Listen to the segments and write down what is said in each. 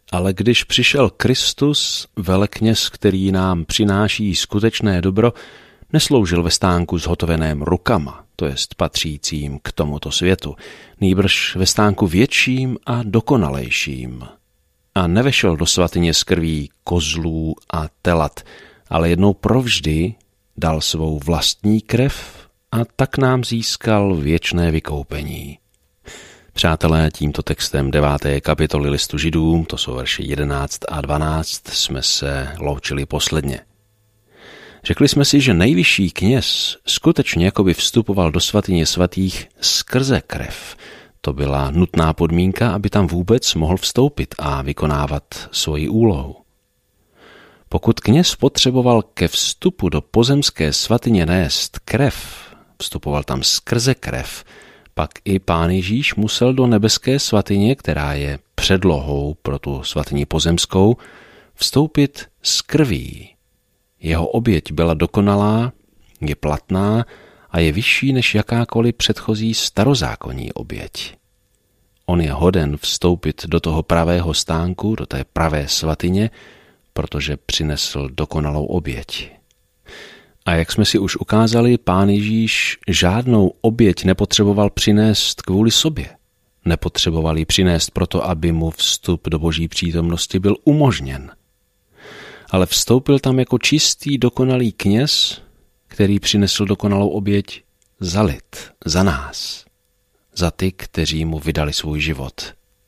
Ale když přišel Kristus, velekněz, který nám přináší skutečné dobro, nesloužil ve stánku zhotoveném rukama, to jest patřícím k tomuto světu, nýbrž ve stánku větším a dokonalejším. A nevešel do svatyně z krví kozlů a telat, ale jednou provždy dal svou vlastní krev a tak nám získal věčné vykoupení. Přátelé, tímto textem 9. kapitoly listu Židům, to jsou verše 11 a 12, jsme se loučili posledně. Řekli jsme si, že nejvyšší kněz skutečně jakoby vstupoval do svatyně svatých skrze krev. To byla nutná podmínka, aby tam vůbec mohl vstoupit a vykonávat svoji úlohu. Pokud kněz potřeboval ke vstupu do pozemské svatyně nést krev, vstupoval tam skrze krev, pak i Pán Ježíš musel do nebeské svatyně, která je předlohou pro tu svatyni pozemskou, vstoupit z krví. Jeho oběť byla dokonalá, je platná a je vyšší než jakákoliv předchozí starozákonní oběť. On je hoden vstoupit do toho pravého stánku, do té pravé svatyně, protože přinesl dokonalou oběť. A jak jsme si už ukázali, Pán Ježíš žádnou oběť nepotřeboval přinést kvůli sobě. Nepotřeboval ji přinést proto, aby mu vstup do Boží přítomnosti byl umožněn. Ale vstoupil tam jako čistý, dokonalý kněz, který přinesl dokonalou oběť za lid, za nás, za ty, kteří mu vydali svůj život.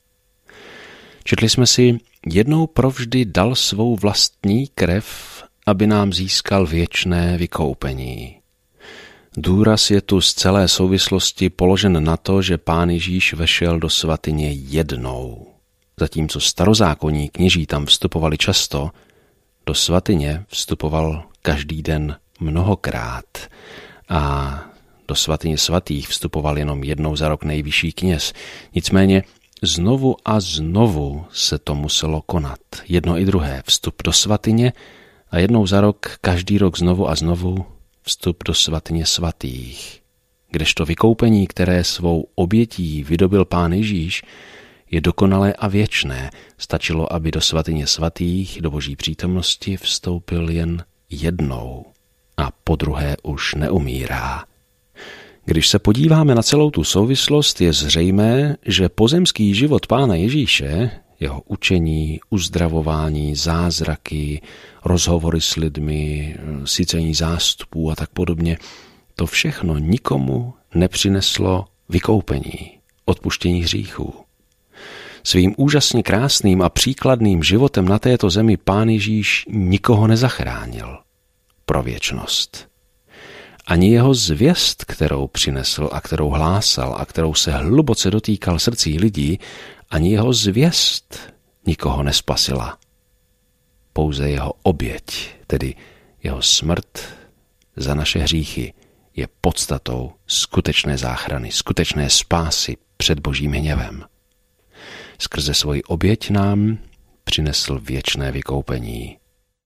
Četli jsme si, jednou provždy dal svou vlastní krev, aby nám získal věčné vykoupení. Důraz je tu z celé souvislosti položen na to, že Pán Ježíš vešel do svatyně jednou. Zatímco starozákonní kněží tam vstupovali často, do svatyně vstupoval každý den mnohokrát a do svatyně svatých vstupoval jenom jednou za rok nejvyšší kněz. Nicméně znovu a znovu se to muselo konat. Jedno i druhé, vstup do svatyně a jednou za rok, každý rok znovu a znovu vstup do svatyně svatých. Kdežto vykoupení, které svou obětí vydobil Pán Ježíš, je dokonalé a věčné. Stačilo, aby do svatyně svatých, do Boží přítomnosti vstoupil jen jednou a podruhé už neumírá. Když se podíváme na celou tu souvislost, je zřejmé, že pozemský život Pána Ježíše, jeho učení, uzdravování, zázraky, rozhovory s lidmi, sycení zástupů a tak podobně, to všechno nikomu nepřineslo vykoupení, odpuštění hříchů. Svým úžasně krásným a příkladným životem na této zemi Pán Ježíš nikoho nezachránil pro věčnost. Ani jeho zvěst, kterou přinesl a kterou hlásal a kterou se hluboce dotýkal srdcí lidí, ani jeho zvěst nikoho nespasila. Pouze jeho oběť, tedy jeho smrt za naše hříchy, je podstatou skutečné záchrany, skutečné spásy před Božím hněvem. Skrze svoji oběť nám přinesl věčné vykoupení.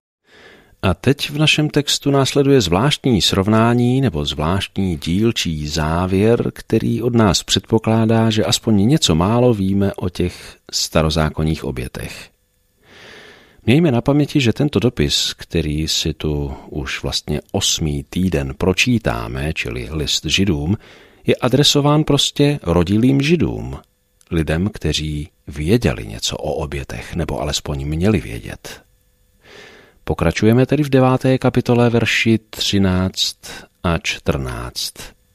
A teď v našem textu následuje zvláštní srovnání nebo zvláštní dílčí závěr, který od nás předpokládá, že aspoň něco málo víme o těch starozákonních obětech. Mějme na paměti, že tento dopis, který si tu už vlastně 8. týden pročítáme, čili list Židům, je adresován prostě rodilým Židům, lidem, kteří věděli něco o obětech, nebo alespoň měli vědět. Pokračujeme tedy v 9. kapitole verši 13 a 14.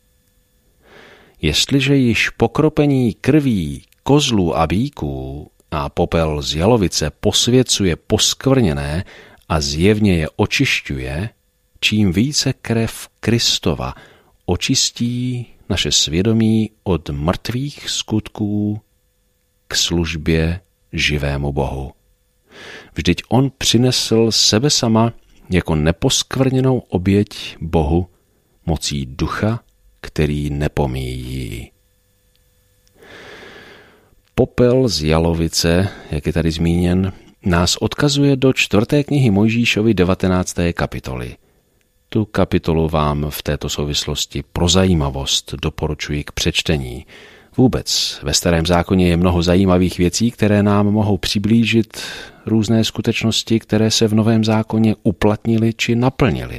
Jestliže již pokropení krví kozlů a býků a popel z jalovice posvěcuje poskvrněné a zjevně je očišťuje, čím více krev Kristova očistí naše svědomí od mrtvých skutků k službě živému Bohu. Vždyť on přinesl sebe sama jako neposkvrněnou oběť Bohu mocí ducha, který nepomíjí. Popel z jalovice, jak je tady zmíněn, nás odkazuje do 4. knihy Mojžíšovy 19. kapitoly. Tu kapitolu vám v této souvislosti pro zajímavost doporučuji k přečtení. Vůbec ve Starém zákoně je mnoho zajímavých věcí, které nám mohou přiblížit různé skutečnosti, které se v Novém zákoně uplatnily či naplnily.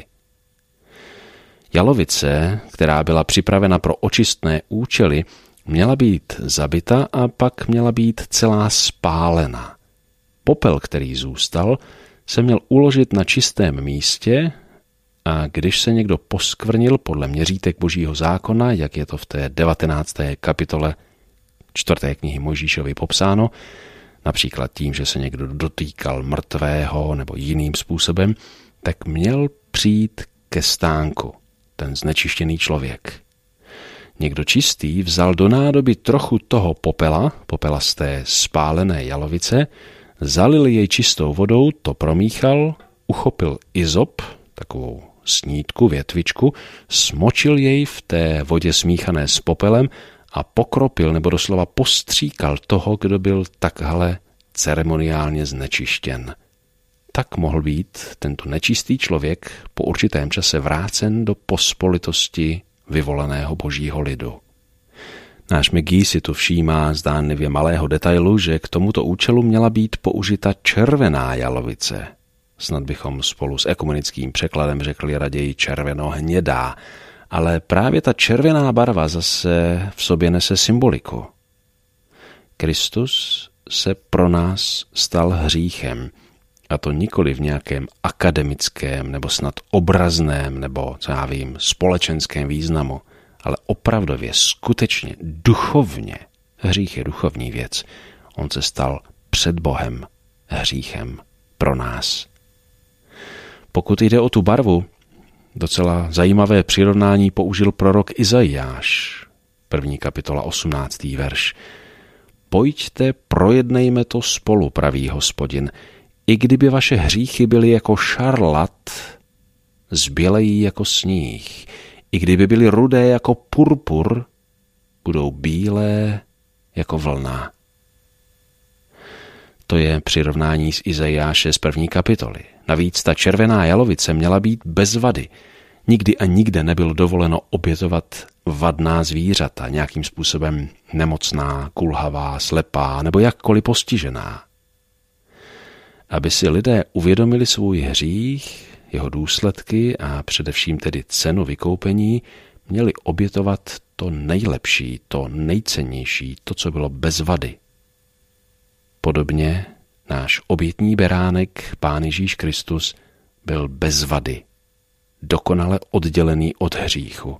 Jalovice, která byla připravena pro očistné účely, měla být zabita a pak měla být celá spálena. Popel, který zůstal, se měl uložit na čistém místě a když se někdo poskvrnil podle měřítek Božího zákona, jak je to v té 19. kapitole 4. knihy Mojžíšovy popsáno, například tím, že se někdo dotýkal mrtvého nebo jiným způsobem, tak měl přijít ke stánku, ten znečištěný člověk. Někdo čistý vzal do nádoby trochu toho popela z té spálené jalovice, zalil jej čistou vodou, to promíchal, uchopil izop, takovou snítku, větvičku, smočil jej v té vodě smíchané s popelem a pokropil nebo doslova postříkal toho, kdo byl takhle ceremoniálně znečištěn. Tak mohl být tento nečistý člověk po určitém čase vrácen do pospolitosti vyvoleného Božího lidu. Náš McGee si tu všímá zdánlivě malého detailu, že k tomuto účelu měla být použita červená jalovice. Snad bychom spolu s ekumenickým překladem řekli raději červeno-hnědá, ale právě ta červená barva zase v sobě nese symboliku. Kristus se pro nás stal hříchem, a to nikoli v nějakém akademickém nebo snad obrazném nebo, co já vím, společenském významu, ale opravdově, skutečně, duchovně. Hřích je duchovní věc. On se stal před Bohem hříchem pro nás. Pokud jde o tu barvu, docela zajímavé přirovnání použil prorok Izajáš, 1. kapitola 18. verš. Pojďte, projednejme to spolu, praví Hospodin. I kdyby vaše hříchy byly jako šarlat, zbělejí jako sníh. I kdyby byly rudé jako purpur, budou bílé jako vlna. To je přirovnání z Izajáše z 1. kapitoly. Navíc ta červená jalovice měla být bez vady. Nikdy a nikde nebylo dovoleno obětovat vadná zvířata, nějakým způsobem nemocná, kulhavá, slepá nebo jakkoliv postižená. Aby si lidé uvědomili svůj hřích, jeho důsledky a především tedy cenu vykoupení, měli obětovat to nejlepší, to nejcennější, to, co bylo bez vady. Podobně náš obětní beránek, Pán Ježíš Kristus, byl bez vady, dokonale oddělený od hříchu.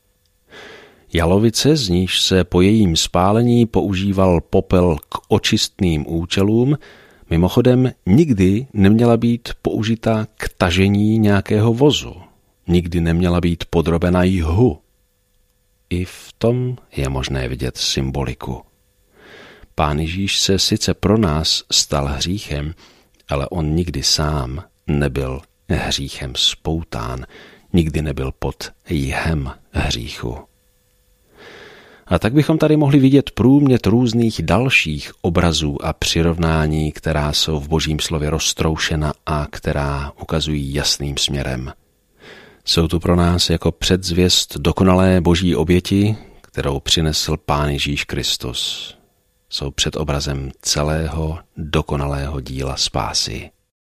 Jalovice, z níž se po jejím spálení používal popel k očistným účelům, mimochodem nikdy neměla být použita k tažení nějakého vozu, nikdy neměla být podrobena jhu. I v tom je možné vidět symboliku. Pán Ježíš se sice pro nás stal hříchem, ale on nikdy sám nebyl hříchem spoután, nikdy nebyl pod jhem hříchu. A tak bychom tady mohli vidět průmět různých dalších obrazů a přirovnání, která jsou v Božím slově roztroušena a která ukazují jasným směrem. Jsou tu pro nás jako předzvěst dokonalé Boží oběti, kterou přinesl Pán Ježíš Kristus. Jsou předobrazem celého dokonalého díla spásy.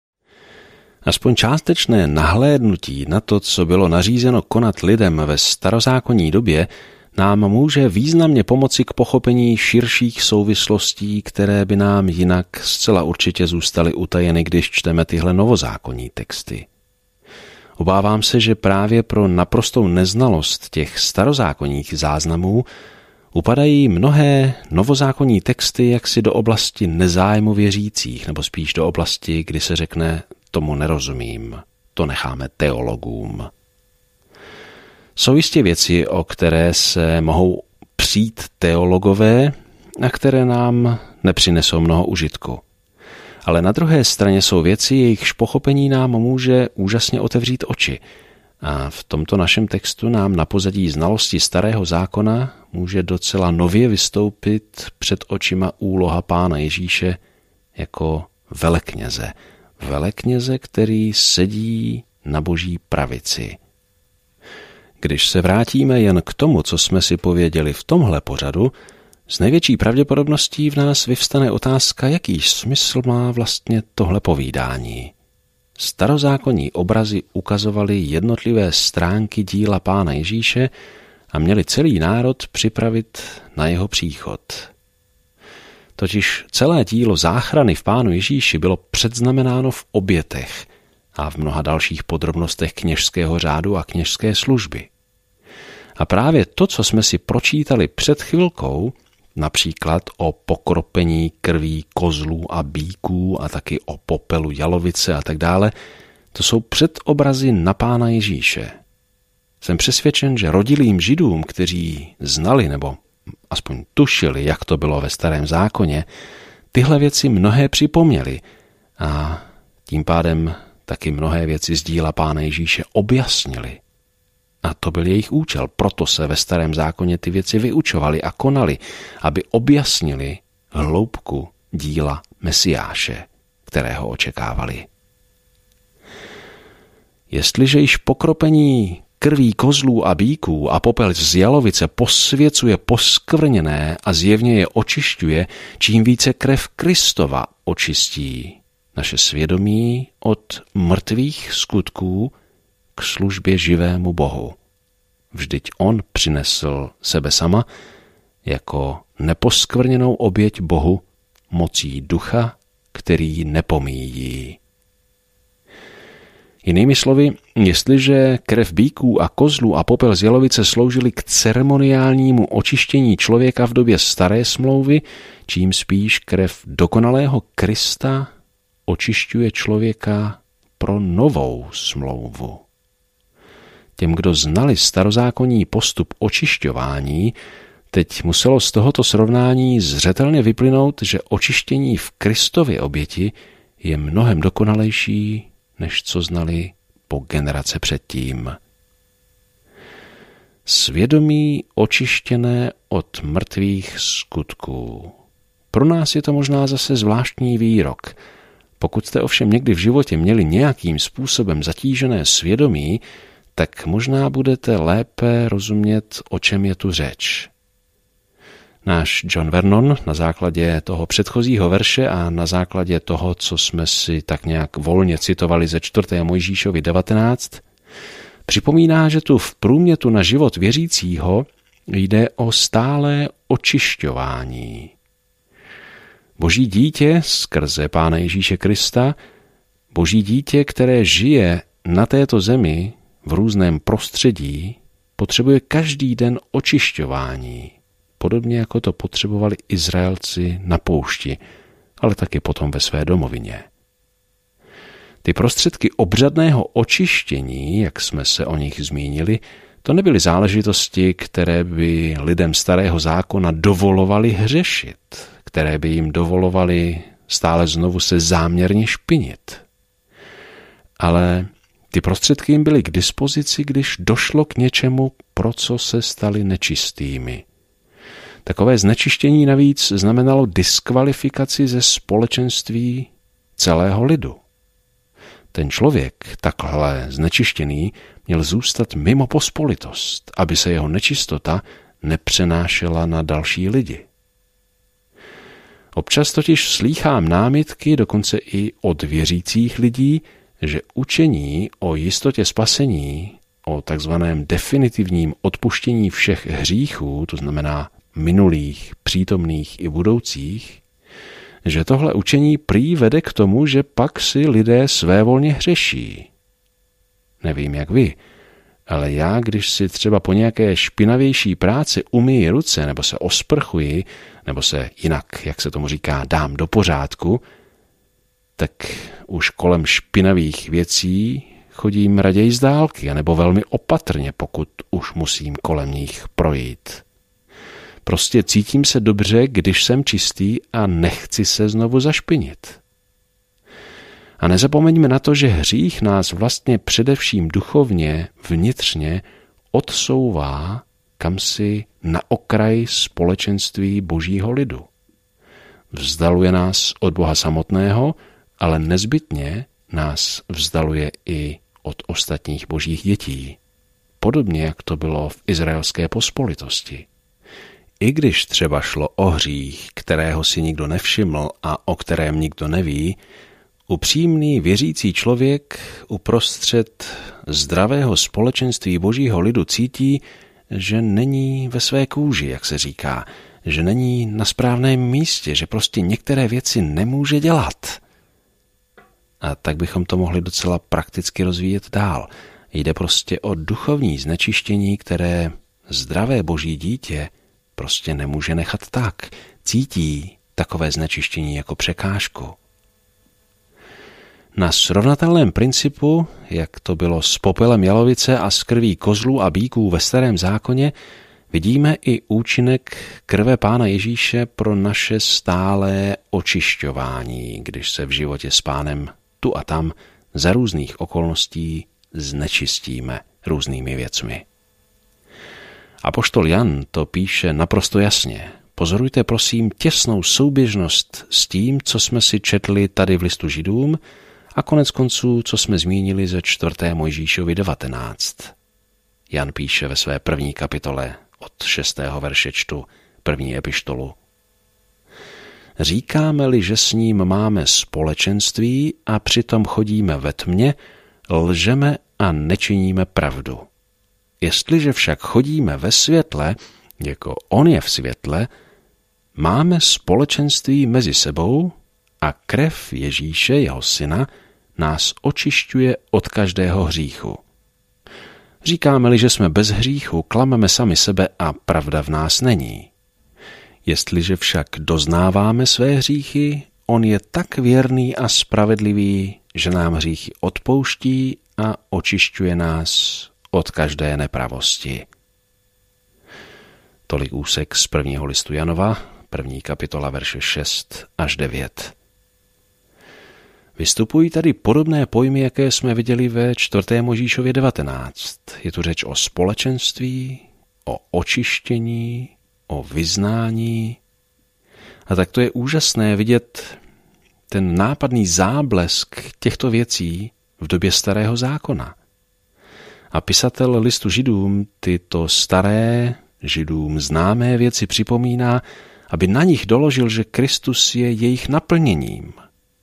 Aspoň částečné nahlédnutí na to, co bylo nařízeno konat lidem ve starozákonní době, nám může významně pomoci k pochopení širších souvislostí, které by nám jinak zcela určitě zůstaly utajeny, když čteme tyhle novozákonní texty. Obávám se, že právě pro naprostou neznalost těch starozákonních záznamů upadají mnohé novozákonní texty jaksi do oblasti nezájmu věřících, nebo spíš do oblasti, kdy se řekne, tomu nerozumím, to necháme teologům. Jsou jistě věci, o které se mohou přijít teologové a které nám nepřinesou mnoho užitku. Ale na druhé straně jsou věci, jejichž pochopení nám může úžasně otevřít oči. A v tomto našem textu nám na pozadí znalosti Starého zákona může docela nově vystoupit před očima úloha Pána Ježíše jako velekněze. Velekněze, který sedí na Boží pravici. Když se vrátíme jen k tomu, co jsme si pověděli v tomhle pořadu, S největší pravděpodobností v nás vyvstane otázka, jaký smysl má vlastně tohle povídání. Starozákonní obrazy ukazovaly jednotlivé stránky díla Pána Ježíše a měli celý národ připravit na jeho příchod. Totiž celé dílo záchrany v Pánu Ježíši bylo předznamenáno v obětech a v mnoha dalších podrobnostech kněžského řádu a kněžské služby. A právě to, co jsme si pročítali před chvilkou, například o pokropení krví kozlů a býků a taky o popelu jalovice a tak dále, to jsou předobrazy na Pána Ježíše. Jsem přesvědčen, že rodilým Židům, kteří znali nebo aspoň tušili, jak to bylo ve Starém zákoně, tyhle věci mnohé připomněly a tím pádem taky mnohé věci z díla Pána Ježíše objasnili. A to byl jejich účel, proto se ve Starém zákoně ty věci vyučovali a konali, aby objasnili hloubku díla Mesiáše, kterého očekávali. Jestliže již pokropení krví kozlů a býků a popel z jalovice posvěcuje poskvrněné a zjevně je očišťuje, čím více krev Kristova očistí naše svědomí od mrtvých skutků k službě živému Bohu. Vždyť on přinesl sebe sama jako neposkvrněnou oběť Bohu mocí ducha, který nepomíjí. Jinými slovy, jestliže krev býků a kozlů a popel z jalovice sloužily k ceremoniálnímu očištění člověka v době staré smlouvy, čím spíš krev dokonalého Krista očišťuje člověka pro novou smlouvu. Těm, kdo znali starozákonní postup očišťování, teď muselo z tohoto srovnání zřetelně vyplynout, že očištění v Kristově oběti je mnohem dokonalejší, než co znali po generace předtím. Svědomí očištěné od mrtvých skutků. Pro nás je to možná zase zvláštní výrok. Pokud jste ovšem někdy v životě měli nějakým způsobem zatížené svědomí, tak možná budete lépe rozumět, o čem je tu řeč. Náš John Vernon na základě toho předchozího verše a na základě toho, co jsme si tak nějak volně citovali ze 4. Mojžíšovi 19, připomíná, že tu v průmětu na život věřícího jde o stálé očišťování. Boží dítě skrze Pána Ježíše Krista, Boží dítě, které žije na této zemi v různém prostředí, potřebuje každý den očišťování, podobně jako to potřebovali Izraelci na poušti, ale taky potom ve své domovině. Ty prostředky obřadného očištění, jak jsme se o nich zmínili, to nebyly záležitosti, které by lidem starého zákona dovolovaly hřešit, které by jim dovolovaly stále znovu se záměrně špinit. Ale ty prostředky jim byly k dispozici, když došlo k něčemu, pro co se stali nečistými. Takové znečištění navíc znamenalo diskvalifikaci ze společenství celého lidu. Ten člověk, takhle znečištěný, měl zůstat mimo pospolitost, aby se jeho nečistota nepřenášela na další lidi. Občas totiž slýchám námitky, dokonce i od věřících lidí, že učení o jistotě spasení, o takzvaném definitivním odpuštění všech hříchů, to znamená minulých, přítomných i budoucích, že tohle učení prý vede k tomu, že pak si lidé svévolně hřeší. Nevím jak vy, ale já, když si třeba po nějaké špinavější práci umyji ruce, nebo se osprchuji, nebo se jinak, jak se tomu říká, dám do pořádku, tak už kolem špinavých věcí chodím raději z dálky, anebo velmi opatrně, pokud už musím kolem nich projít. Prostě cítím se dobře, když jsem čistý a nechci se znovu zašpinit. A nezapomeňme na to, že hřích nás vlastně především duchovně, vnitřně odsouvá kamsi na okraj společenství Božího lidu. Vzdaluje nás od Boha samotného, ale nezbytně nás vzdaluje i od ostatních božích dětí. Podobně, jak to bylo v izraelské pospolitosti. I když třeba šlo o hřích, kterého si nikdo nevšiml a o kterém nikdo neví, upřímný věřící člověk uprostřed zdravého společenství božího lidu cítí, že není ve své kůži, jak se říká, že není na správném místě, že prostě některé věci nemůže dělat. A tak bychom to mohli docela prakticky rozvíjet dál. Jde prostě o duchovní znečištění, které zdravé boží dítě prostě nemůže nechat tak. Cítí takové znečištění jako překážku. Na srovnatelném principu, jak to bylo s popelem jalovice a s krví kozlů a býků ve Starém zákoně, vidíme i účinek krve Pána Ježíše pro naše stálé očišťování, když se v životě s Pánem tu a tam za různých okolností znečistíme různými věcmi. Apoštol Jan to píše naprosto jasně. Pozorujte prosím těsnou souběžnost s tím, co jsme si četli tady v listu Židům a konec konců, co jsme zmínili ze 4. Mojžíšovi 19. Jan píše ve své 1. kapitole od 6. verše čtu 1. epištolu. Říkáme-li, že s ním máme společenství a přitom chodíme ve tmě, lžeme a nečiníme pravdu. Jestliže však chodíme ve světle, jako on je v světle, máme společenství mezi sebou a krev Ježíše, jeho syna, nás očišťuje od každého hříchu. Říkáme-li, že jsme bez hříchu, klameme sami sebe a pravda v nás není. Jestliže však doznáváme své hříchy, on je tak věrný a spravedlivý, že nám hříchy odpouští a očišťuje nás od každé nepravosti. Tolik úsek z 1. listu Janova, 1. kapitola verše 6 až 9. Vystupují tady podobné pojmy, jaké jsme viděli ve 4. Mojžíšově 19. Je tu řeč o společenství, o očištění, o vyznání. A tak to je úžasné vidět ten nápadný záblesk těchto věcí v době Starého zákona. A pisatel listu Židům tyto staré, Židům známé věci připomíná, aby na nich doložil, že Kristus je jejich naplněním.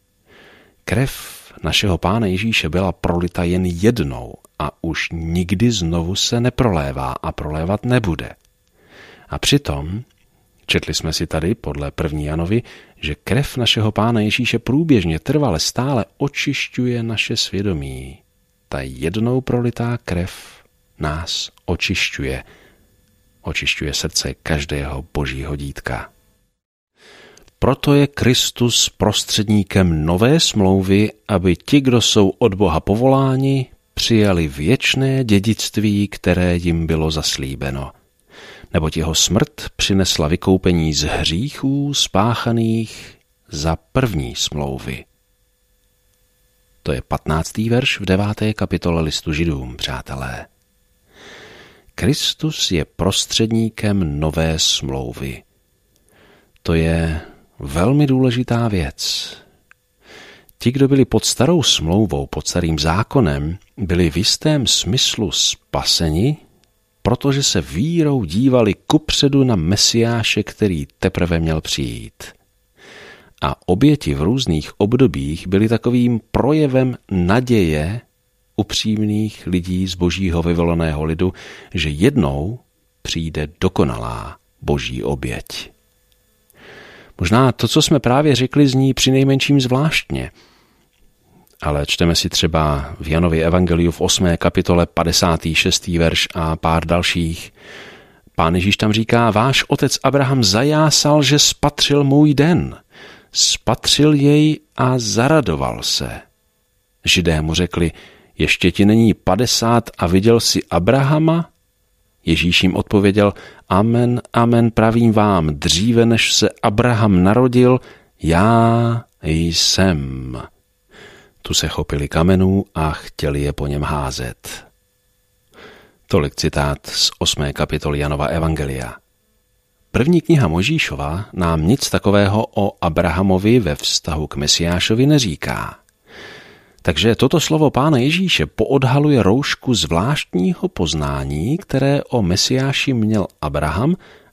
Krev našeho Pána Ježíše byla prolita jen jednou a už nikdy znovu se neprolévá a prolévat nebude. A přitom, četli jsme si tady podle 1. Janovi, že krev našeho Pána Ježíše průběžně trvale stále očišťuje naše svědomí. Ta jednou prolitá krev nás očišťuje. Očišťuje srdce každého božího dítka. Proto je Kristus prostředníkem nové smlouvy, aby ti, kdo jsou od Boha povoláni, přijali věčné dědictví, které jim bylo zaslíbeno. Neboť jeho smrt přinesla vykoupení z hříchů spáchaných za první smlouvy. To je 15. verš v 9. kapitole listu Židům, přátelé. Kristus je prostředníkem nové smlouvy. To je velmi důležitá věc. Ti, kdo byli pod starou smlouvou, pod starým zákonem, byli v jistém smyslu spaseni, protože se vírou dívali kupředu na Mesiáše, který teprve měl přijít. A oběti v různých obdobích byly takovým projevem naděje upřímných lidí z božího vyvoleného lidu, že jednou přijde dokonalá boží oběť. Možná to, co jsme právě řekli, zní přinejmenším zvláštně, ale čteme si třeba v Janově evangeliu v 8. kapitole 56. verš a pár dalších. Pán Ježíš tam říká, váš otec Abraham zajásal, že spatřil můj den. Spatřil jej a zaradoval se. Židé mu řekli, ještě ti není 50 a viděl jsi Abrahama? Ježíš jim odpověděl, amen, amen, pravím vám, dříve než se Abraham narodil, já jsem. Tu se chopili kamenů a chtěli je po něm házet. Tolik citát z 8. kapitoly Janova evangelia. První kniha Mojžíšova nám nic takového o Abrahamovi ve vztahu k Mesiášovi neříká. Takže toto slovo Pána Ježíše poodhaluje roušku zvláštního poznání, které o Mesiáši měl Abraham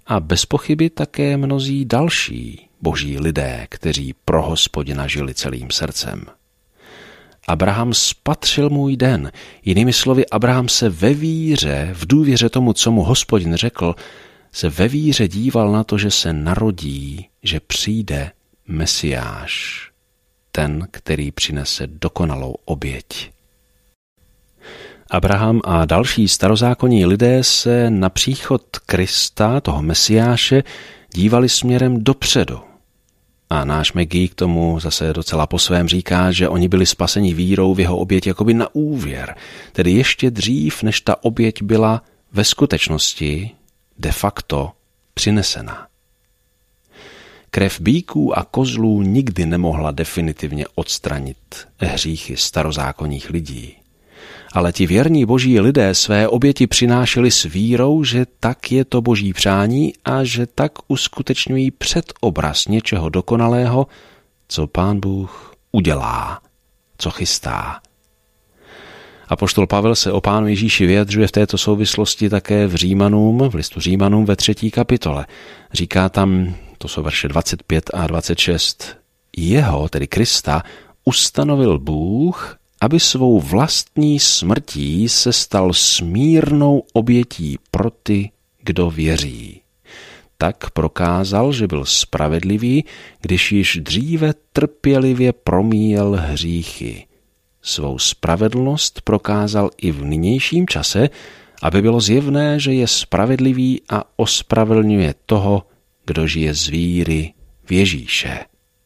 a bez pochyby také mnozí další boží lidé, kteří pro Hospodina žili celým srdcem. Abraham spatřil můj den. Jinými slovy, Abraham se ve víře, v důvěře tomu, co mu Hospodin řekl, se ve víře díval na to, že se narodí, že přijde Mesiáš, ten, který přinese dokonalou oběť. Abraham a další starozákonní lidé se na příchod Krista, toho Mesiáše, dívali směrem dopředu. A náš Maggie k tomu zase docela po svém říká, že oni byli spaseni vírou v jeho oběť jakoby na úvěr, tedy ještě dřív, než ta oběť byla ve skutečnosti de facto přinesena. Krev býků a kozlů nikdy nemohla definitivně odstranit hříchy starozákonních lidí. Ale ti věrní boží lidé své oběti přinášeli s vírou, že tak je to boží přání a že tak uskutečňují předobraz něčeho dokonalého, co Pán Bůh udělá, co chystá. Apoštol Pavel se o Pánu Ježíši vyjadřuje v této souvislosti také v listu Římanům ve 3. kapitole. Říká tam, to jsou verše 25 a 26, jeho, tedy Krista, ustanovil Bůh, aby svou vlastní smrtí se stal smírnou obětí pro ty, kdo věří. Tak prokázal, že byl spravedlivý, když již dříve trpělivě promíjel hříchy. Svou spravedlnost prokázal i v nynějším čase, aby bylo zjevné, že je spravedlivý a ospravedlňuje toho, kdo žije z víry v Ježíše.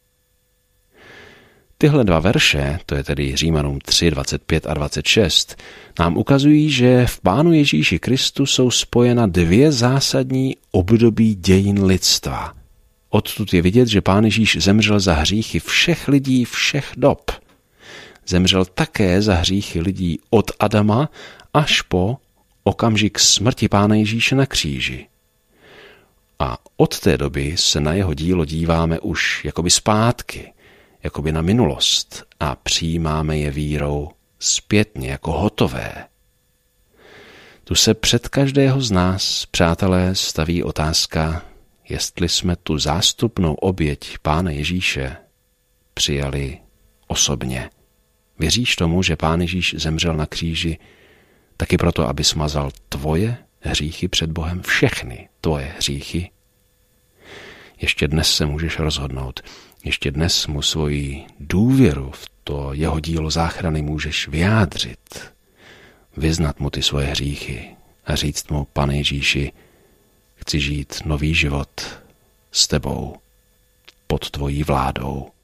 Tyhle dva verše, to je tedy Římanům 3, 25 a 26, nám ukazují, že v Pánu Ježíši Kristu jsou spojena dvě zásadní období dějin lidstva. Odtud je vidět, že Pán Ježíš zemřel za hříchy všech lidí všech dob. Zemřel také za hříchy lidí od Adama až po okamžik smrti Pána Ježíše na kříži. A od té doby se na jeho dílo díváme už jakoby zpátky, jakoby na minulost a přijímáme je vírou zpětně jako hotové. Tu se před každého z nás, přátelé, staví otázka, jestli jsme tu zástupnou oběť Pána Ježíše přijali osobně. Věříš tomu, že Pán Ježíš zemřel na kříži taky proto, aby smazal tvoje hříchy před Bohem, všechny tvoje hříchy? Ještě dnes se můžeš rozhodnout. Ještě dnes mu svoji důvěru v to jeho dílo záchrany můžeš vyjádřit. Vyznat mu ty svoje hříchy a říct mu, Pane Ježíši, chci žít nový život s tebou, pod tvojí vládou.